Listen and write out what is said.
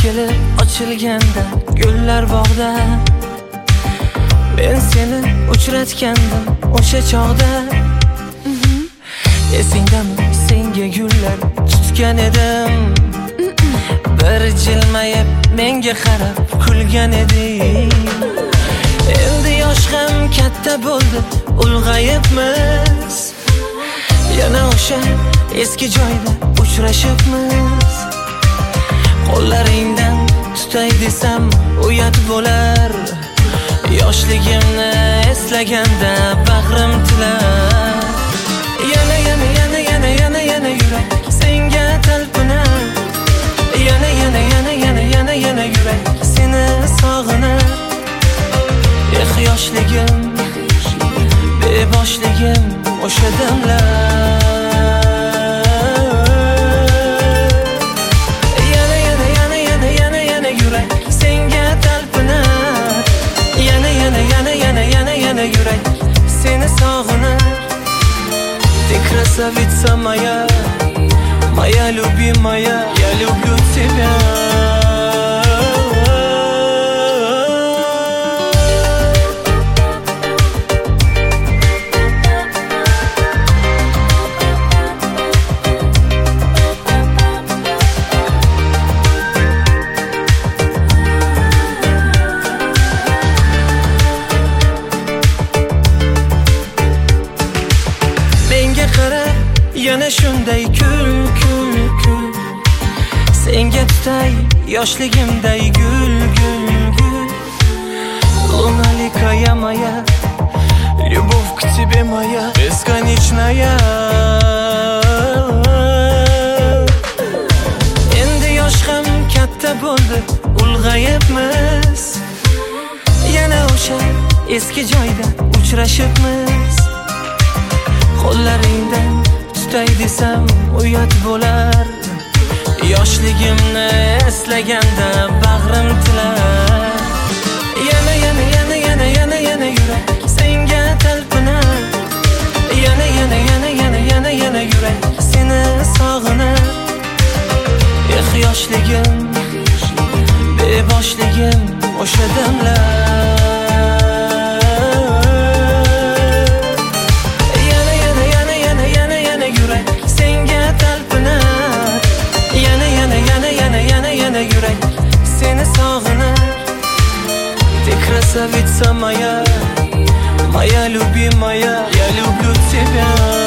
kelib ochilganda gullar bog'da, men seni uchratgandim o'sha chog'da. Esingdami, senga gullar tutgan edim, bir jilmayib menga qarab kulgan eding. Endi yosh ham katta bo'ldi, ulg'ayibmiz, yana o'sha eski joyda uchrashibmiz. Qo'llaringdan tutay desam uyat bo'lar, yoshligimni eslaganda bag'rim tilar. Yana yurak senga talpinar, yana yurak seni sog'inar. Yoshligim, beboshligim o'sha damlar. Yana yurak senga talpinar, yana yurak seni sog'inar. Ты красавица моя, моя любимая, я люблю тебя. Yana shunday kul, senga tutay yoshligimday gul. Луналикая моя, любовь к тебе моя бесконечная. Endi yosh ham katta bo'ldi, ulg'ayibmiz, yana o'sha eski joyda uchrashibmiz. Qo'llaringdan tutay desam uyat bo'lar, yoshligimni eslaganda bag'rim tilar. Yana yurak senga talpinar, yana yurak seni sog'inar. Yoshligim, beboshligim o'sha damlar. Yana yurak seni sog'inar. Ты красавица моя, моя любимая, я люблю тебя.